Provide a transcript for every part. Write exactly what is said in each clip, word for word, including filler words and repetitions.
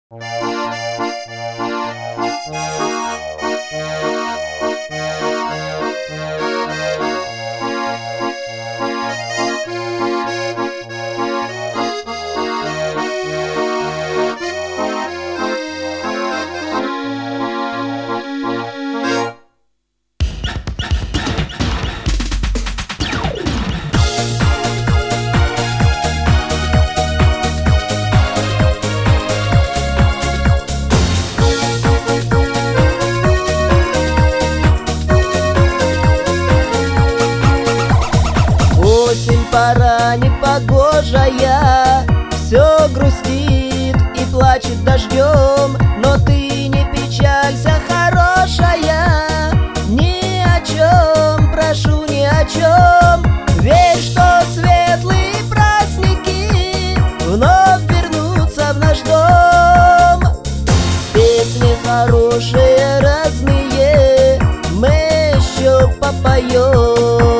Осень, пора непогожая, все грустит и плачет дождем. Но ты не печалься, хорошая, ни о чем, прошу, ни о чем. Верь, что светлые праздники вновь вернутся в наш дом. Песни хорошие, разные, мы еще попоем.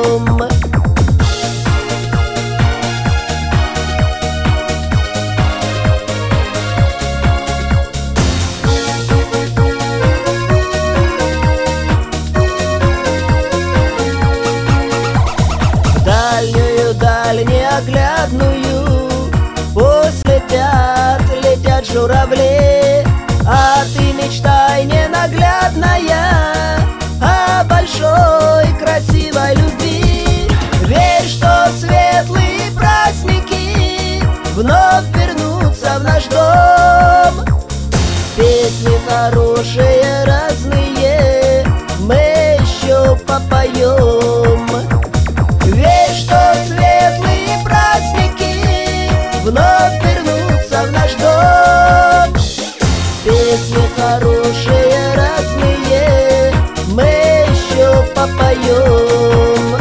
Даль неоглядную пусть летят, летят журавли. А ты мечтай, ненаглядная, о большой красивой любви. Верь, что светлые праздники вновь вернутся в наш дом. Песни хорошие, разные, мы еще попоем. Верь, что светлые праздники вновь вернутся в наш дом. Песни хорошие, разные, мы еще попоем.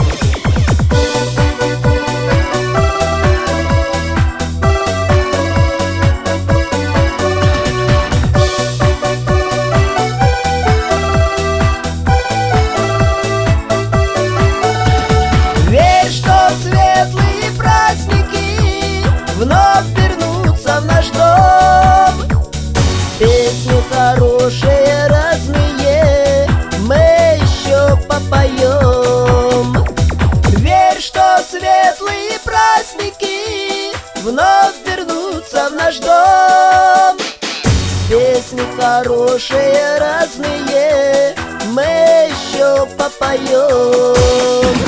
Светлые праздники вновь вернутся в наш дом. Песни хорошие, разные, мы еще попоем. Верь, что светлые праздники вновь вернутся в наш дом. Песни хорошие, разные, мы еще попоем.